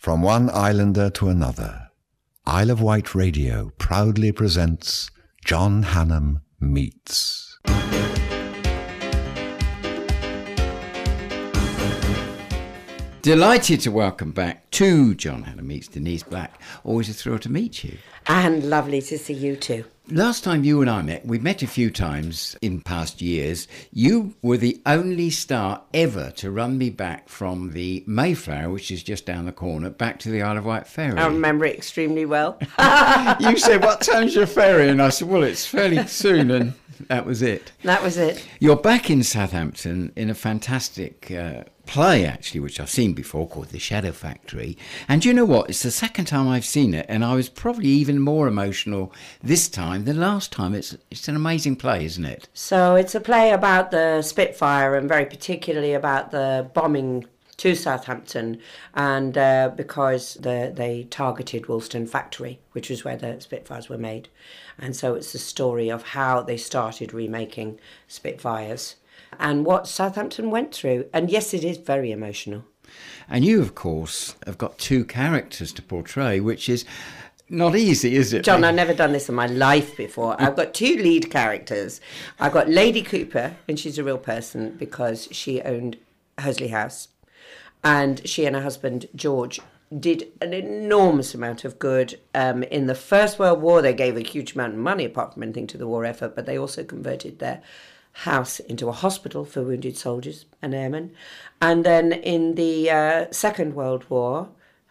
From one islander to another, Isle of Wight Radio proudly presents John Hannam Meets. Delighted to welcome back to John Hannam Meets Denise Black. Always a thrill to meet you. And lovely to see you too. Last time you and I met, we met a few times in past years. You were the only star ever to run me back from the Mayflower, which is just down the corner, back to the Isle of Wight ferry. I remember it extremely well. You said, "What time's your ferry?" And I said, "Well, it's fairly soon," and that was it. That was it. You're back in Southampton in a fantastic play, actually, which I've seen before, called The Shadow Factory. And you know what? It's the second time I've seen it, and I was probably even more emotional this time than last time. It's an amazing play, isn't it? So it's a play about the Spitfire, and very particularly about the bombing to Southampton, and because they targeted Woolston Factory, which was where the Spitfires were made. And so it's the story of how they started remaking Spitfires and what Southampton went through. And yes, it is very emotional. And you, of course, have got two characters to portray, which is not easy, is it? John, I've never done this in my life before. I've got two lead characters. I've got Lady Cooper, and she's a real person because she owned Hursley House. And she and her husband, George, did an enormous amount of good. In the First World War, they gave a huge amount of money, apart from anything, to the war effort, but they also converted their house into a hospital for wounded soldiers and airmen. And then in the Second World War,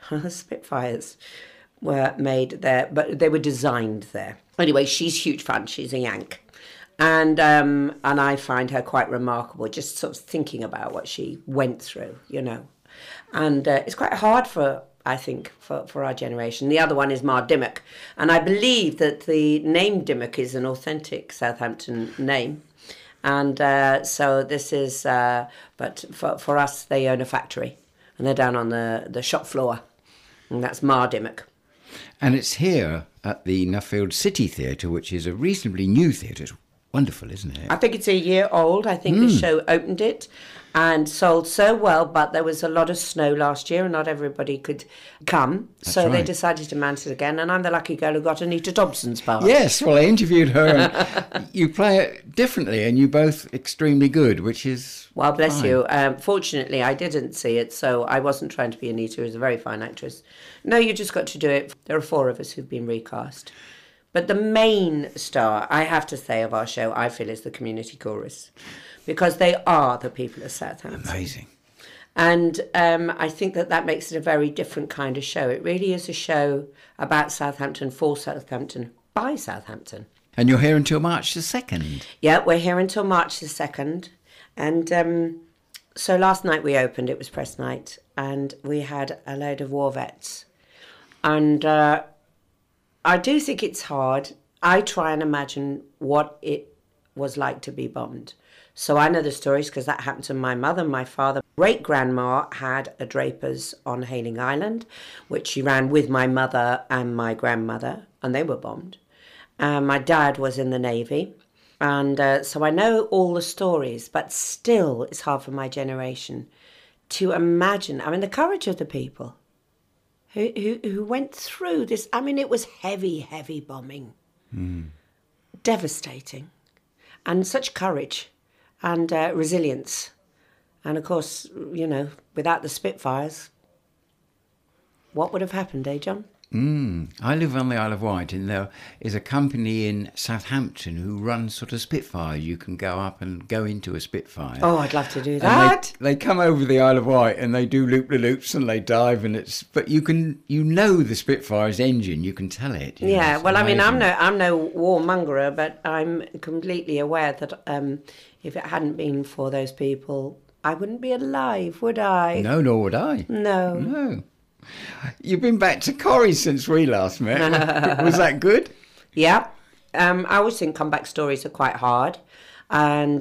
Spitfires were made there, but they were designed there. Anyway, she's huge fun. She's a Yank. And I find her quite remarkable, just sort of thinking about what she went through, you know. And it's quite hard I think, for our generation. The other one is Ma Dimmock. And I believe that the name Dimmock is an authentic Southampton name. And so this is, but for us, they own a factory. And they're down on the shop floor. And that's Ma Dimmock. And it's here at the Nuffield City Theatre, which is a reasonably new theatre. It's wonderful, isn't it? I think it's a year old. I think the show opened it and sold so well, but there was a lot of snow last year and not everybody could come. That's so right. They decided to mount it again, and I'm the lucky girl who got Anita Dobson's part. Yes, well, I interviewed her, and you play it differently, and you're both extremely good, which is Well, bless fine. you. Fortunately, I didn't see it, so I wasn't trying to be Anita, who's a very fine actress. No, you just got to do it. There are 4 of us who've been recast. But the main star, I have to say, of our show, I feel, is the community chorus, because they are the people of Southampton. Amazing. And I think that makes it a very different kind of show. It really is a show about Southampton, for Southampton, by Southampton. And you're here until March the 2nd. Yeah, we're here until March the 2nd. And so last night we opened, it was press night, and we had a load of war vets. And I do think it's hard. I try and imagine what it was like to be bombed. So I know the stories because that happened to my mother, my father. Great-grandma had a draper's on Hayling Island, which she ran with my mother and my grandmother, and they were bombed. My dad was in the Navy, and so I know all the stories, but still it's hard for my generation to imagine. I mean, the courage of the people who went through this. I mean, it was heavy, heavy bombing. Devastating. And such courage and resilience. And of course, you know, without the Spitfires, what would have happened, eh, John? I live on the Isle of Wight, and there is a company in Southampton who runs sort of Spitfires. You can go up and go into a Spitfire. Oh, I'd love to do And that. they come over the Isle of Wight and they do loop-the-loops and they dive, and but you know the Spitfire's engine, you can tell it. You know, Yeah, it's well, I mean, amazing. I'm no warmongerer, but I'm completely aware that if it hadn't been for those people, I wouldn't be alive, would I? No, nor would I. No. No. You've been back to Corrie since we last met. Was that good? Yeah. I always think comeback stories are quite hard. And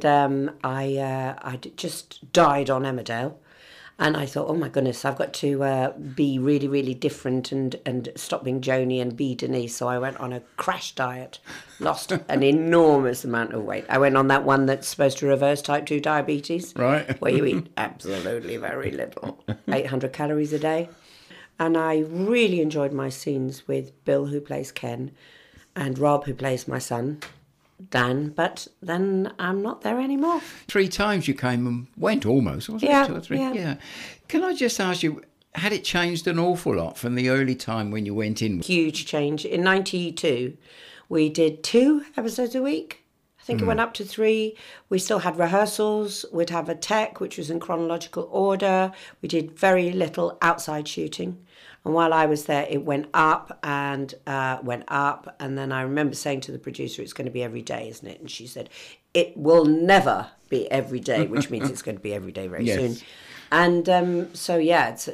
I just died on Emmerdale. And I thought, oh my goodness, I've got to be really, really different and stop being Joni and be Denise. So I went on a crash diet, lost an enormous amount of weight. I went on that one that's supposed to reverse type 2 diabetes. Right. Where you eat absolutely very little, 800 calories a day. And I really enjoyed my scenes with Bill, who plays Ken, and Rob, who plays my son, Dan. But then I'm not there anymore. 3 times you came and went, almost, wasn't Yeah, it? 2 or 3? yeah. Can I just ask you, had it changed an awful lot from the early time when you went in? Huge change. In 92, we did 2 episodes a week. I think it went up to 3. We still had rehearsals. We'd have a tech, which was in chronological order. We did very little outside shooting. And while I was there, it went up and went up. And then I remember saying to the producer, it's going to be every day, isn't it? And she said, it will never be every day, which means it's going to be every day very soon. And so, yeah, it's,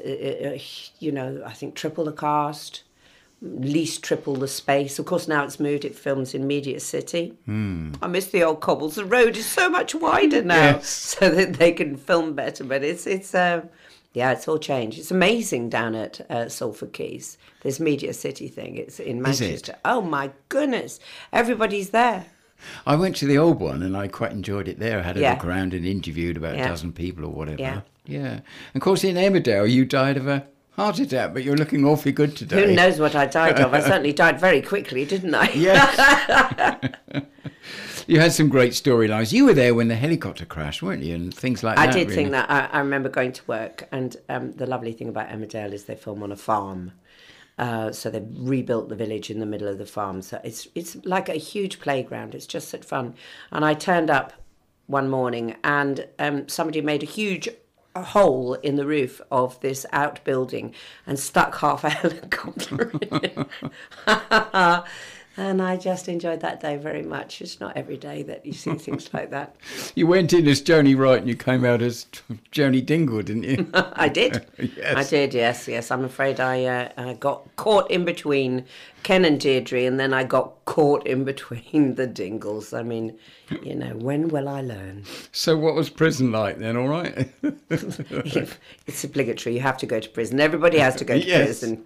I think triple the cast, at least triple the space. Of course, now it's moved. It films in Media City. I miss the old cobbles. The road is so much wider now, so that they can film better. But it's all changed. It's amazing down at Salford Quays. This Media City thing. It's in Manchester. Oh my goodness! Everybody's there. I went to the old one and I quite enjoyed it there. I had a look around and interviewed about a dozen people or whatever. Yeah. And of course, in Emmerdale, you died of a heart attack, but you're looking awfully good today. Who knows what I died of? I certainly died very quickly, didn't I? Yes. You had some great storylines. You were there when the helicopter crashed, weren't you? And things like that. I did think that. I remember going to work, and the lovely thing about Emmerdale is they film on a farm. So they've rebuilt the village in the middle of the farm. So it's like a huge playground. It's just such fun. And I turned up one morning and somebody made a huge hole in the roof of this outbuilding and stuck half a helicopter in it. And I just enjoyed that day very much. It's not every day that you see things like that. You went in as Joni Wright and you came out as Joni Dingle, didn't you? I did. Yes. I did, yes. I'm afraid I got caught in between Ken and Deirdre, and then I got caught in between the Dingles. I mean, when will I learn? So what was prison like then, all right? It's obligatory. You have to go to prison. Everybody has to go to prison.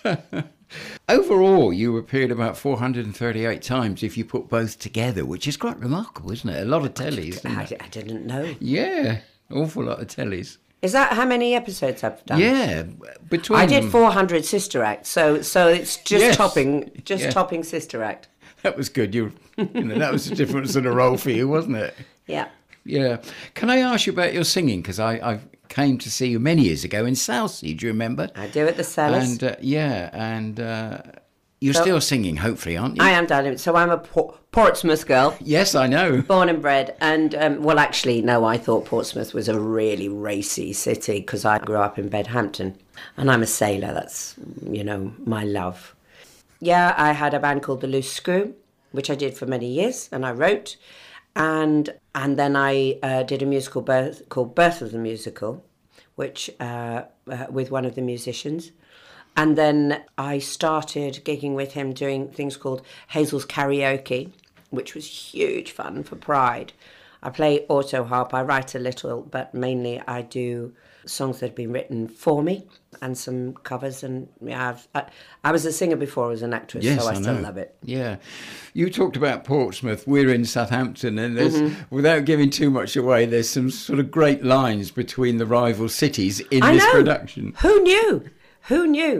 Overall, you appeared about 438 times if you put both together, which is quite remarkable, isn't it? A lot of tellies. I didn't know. Yeah, awful lot of tellies. Is that how many episodes I've done? Yeah, between I did 400 Sister Act, so it's just topping Sister Act. That was good. That was a different sort of role for you, wasn't it? Yeah. Yeah. Can I ask you about your singing? Because I came to see you many years ago in Southsea. Do you remember? I do, at the Cellars. And you're still singing, hopefully, aren't you? I am, darling. So I'm a Portsmouth girl. Yes, I know. Born and bred. And, actually, no, I thought Portsmouth was a really racy city because I grew up in Bedhampton. And I'm a sailor. That's, my love. Yeah, I had a band called The Loose Screw, which I did for many years, and I wrote. And then I did a musical called Birth of the Musical, which with one of the musicians. And then I started gigging with him doing things called Hazel's Karaoke, which was huge fun for Pride. I play auto harp, I write a little, but mainly I do songs that have been written for me and some covers. And I was a singer before I was an actress, so I still love it. Yeah. You talked about Portsmouth. We're in Southampton, and there's, without giving too much away, there's some sort of great lines between the rival cities in this production. Who knew? Who knew?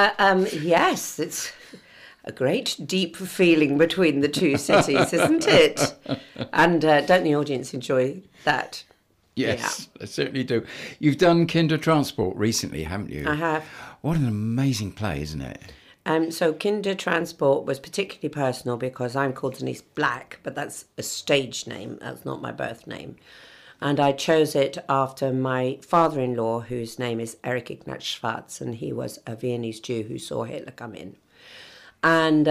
Yes, it's a great deep feeling between the two cities, isn't it? And don't the audience enjoy that? Yes, I certainly do. You've done Kindertransport recently, haven't you? I have. What an amazing play, isn't it? So Kindertransport was particularly personal because I'm called Denise Black, but that's a stage name. That's not my birth name. And I chose it after my father-in-law, whose name is Erich Ignaz Schwarz, and he was a Viennese Jew who saw Hitler come in. And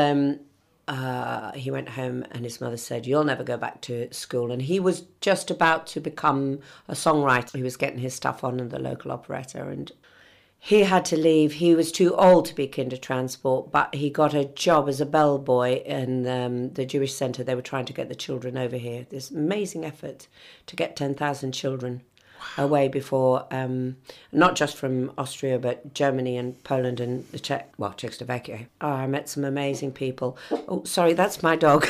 he went home and his mother said, "You'll never go back to school." And he was just about to become a songwriter. He was getting his stuff on in the local operetta, and he had to leave. He was too old to be Kindertransport, but he got a job as a bellboy in the Jewish Centre. They were trying to get the children over here. This amazing effort to get 10,000 children away before, not just from Austria, but Germany and Poland and Czechoslovakia. Oh, I met some amazing people. Oh, sorry, that's my dog.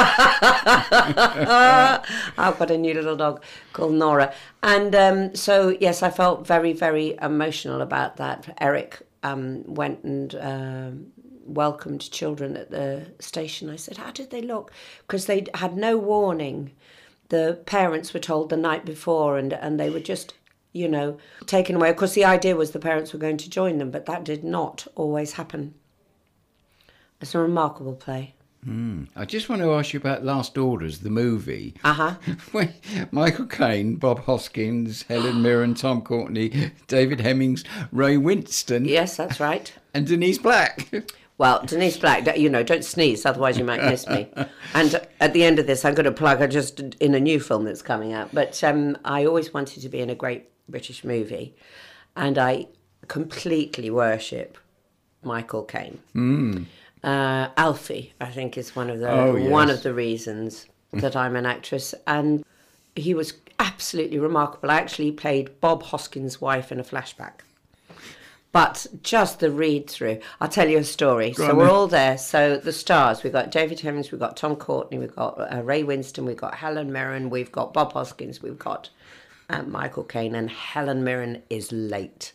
I've got a new little dog called Nora. And so, yes, I felt very, very emotional about that. Eric went and welcomed children at the station. I said, how did they look? Because they had no warning. The parents were told the night before, and they were just, taken away. Of course, the idea was the parents were going to join them, but that did not always happen. It's a remarkable play. I just want to ask you about Last Orders, the movie. Uh-huh. When Michael Caine, Bob Hoskins, Helen Mirren, Tom Courtenay, David Hemmings, Ray Winston. Yes, that's right. And Denise Black. Well, Denise Black, don't sneeze, otherwise you might miss me. And at the end of this, I'm going to plug her just in a new film that's coming out. But I always wanted to be in a great British movie, and I completely worship Michael Caine. Alfie, I think, is one of the reasons that I'm an actress, and he was absolutely remarkable. I actually played Bob Hoskins' wife in a flashback. But just the read-through. I'll tell you a story. So we're all there. So the stars, we've got David Hemmings, we've got Tom Courtenay, we've got Ray Winston, we've got Helen Mirren, we've got Bob Hoskins, we've got Michael Caine, and Helen Mirren is late.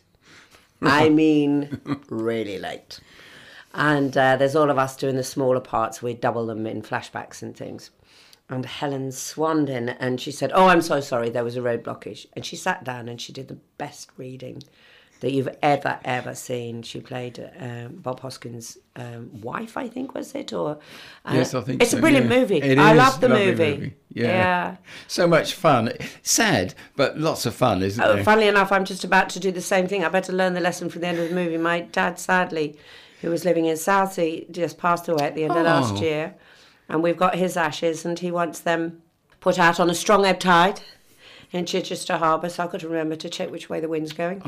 I mean, really late. And there's all of us doing the smaller parts. We double them in flashbacks and things. And Helen swanned in and she said, oh, I'm so sorry, there was a road blockage. And she sat down and she did the best reading that you've ever seen. She played Bob Hoskins' wife, I think, was it? Or yes, I think it's so. a brilliant movie. I love the movie. Yeah. So much fun. Sad, but lots of fun, isn't it? Funnily enough, I'm just about to do the same thing. I better learn the lesson from the end of the movie. My dad, sadly, who was living in Southsea, just passed away at the end of last year. And we've got his ashes, and he wants them put out on a strong ebb tide in Chichester Harbour, so I've got to remember to check which way the wind's going.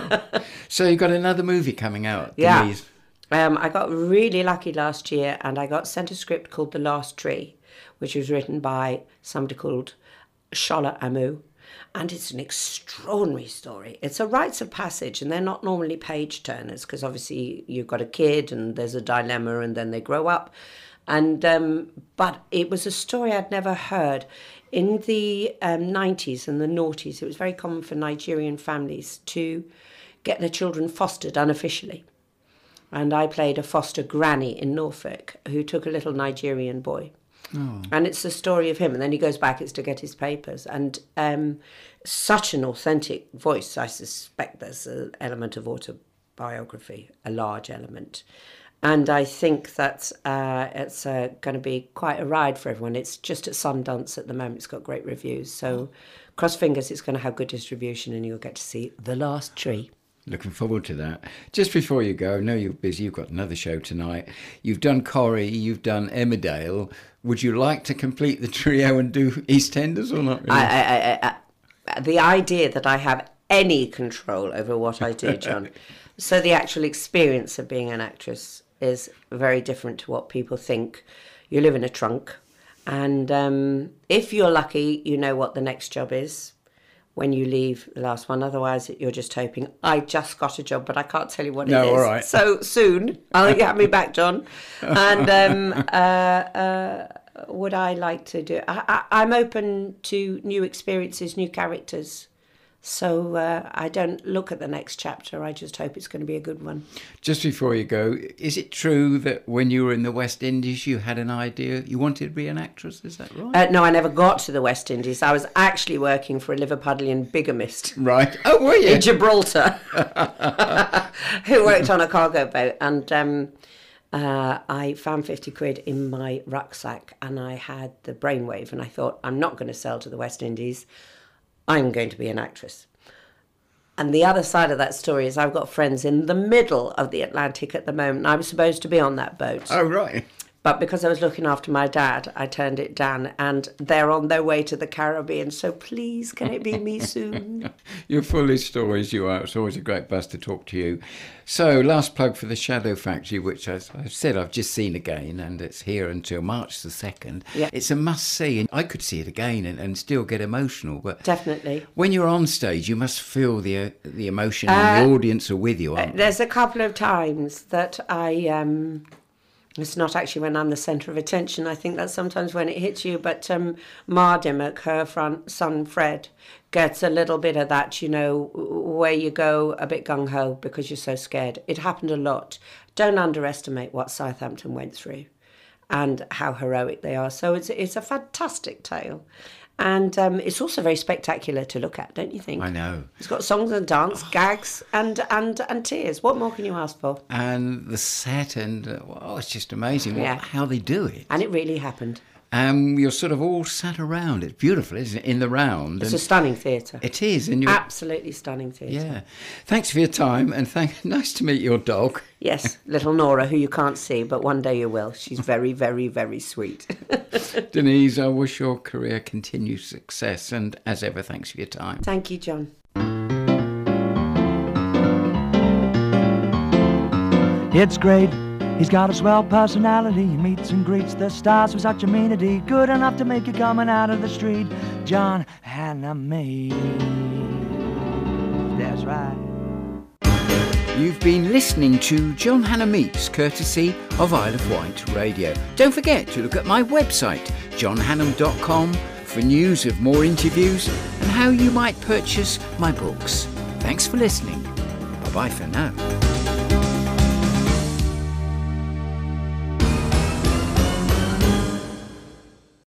So you've got another movie coming out. Yeah. I got really lucky last year, and I got sent a script called The Last Tree, which was written by somebody called Shola Amu. And it's an extraordinary story. It's a rites of passage, and they're not normally page turners because obviously you've got a kid and there's a dilemma and then they grow up. And but it was a story I'd never heard. In the 90s and the noughties, it was very common for Nigerian families to get their children fostered unofficially. And I played a foster granny in Norfolk who took a little Nigerian boy. Oh. And it's the story of him, and then he goes back, it's to get his papers. And such an authentic voice. I suspect there's an element of autobiography, a large element. And I think that it's going to be quite a ride for everyone. It's just at Sundance at the moment. It's got great reviews. So cross fingers it's going to have good distribution and you'll get to see The Last Tree. Looking forward to that. Just before you go, I know you're busy, you've got another show tonight. You've done Corrie, you've done Emmerdale. Would you like to complete the trio and do EastEnders or not really? The idea that I have any control over what I do, John. So the actual experience of being an actress is very different to what people think. You live in a trunk, and if you're lucky, you know what the next job is when you leave the last one. Otherwise, you're just hoping, I just got a job, but I can't tell you what it is. All right. So soon, I'll get me back, John. And would I like to do... I'm open to new experiences, new characters. So I don't look at the next chapter. I just hope it's going to be a good one. Just before you go, is it true that when you were in the West Indies, you had an idea you wanted to be an actress? Is that right? No, I never got to the West Indies. I was actually working for a Liverpudlian bigamist. Right. Oh, were you? In Gibraltar. Who worked on a cargo boat. And I found 50 quid in my rucksack and I had the brainwave. And I thought, I'm not going to sail to the West Indies. I'm going to be an actress. And the other side of that story is I've got friends in the middle of the Atlantic at the moment. I was supposed to be on that boat. Oh, right. But because I was looking after my dad, I turned it down. And they're on their way to the Caribbean. So please, can it be me soon? You're full of stories, you are. It's always a great buzz to talk to you. So, last plug for the Shadow Factory, which as I've said, I've just seen again, and it's here until March the 2nd. Yeah. It's a must-see, and I could see it again and still get emotional. But definitely. When you're on stage, you must feel the emotion, and the audience are with you, aren't they? There's a couple of times that It's not actually when I'm the centre of attention. I think that's sometimes when it hits you. But Ma Dimmock, her son Fred, gets a little bit of that, where you go a bit gung-ho because you're so scared. It happened a lot. Don't underestimate what Southampton went through and how heroic they are. So it's a fantastic tale. And it's also very spectacular to look at, don't you think? I know. It's got songs and dance, gags, and tears. What more can you ask for? And the set, and it's just amazing how they do it. And it really happened. You're sort of all sat around. It's beautiful, isn't it? In the round. It's a stunning theatre. It is. And absolutely stunning theatre. Yeah. Thanks for your time, and nice to meet your dog. Yes, little Nora, who you can't see, but one day you will. She's very, very, very sweet. Denise, I wish your career continued success, and as ever, thanks for your time. Thank you, John. It's great. He's got a swell personality. He meets and greets the stars with such amenity. Good enough to make you coming out of the street. John Hannam. That's right. You've been listening to John Hannam Meets, courtesy of Isle of Wight Radio. Don't forget to look at my website, johnhannam.com, for news of more interviews and how you might purchase my books. Thanks for listening. Bye-bye for now.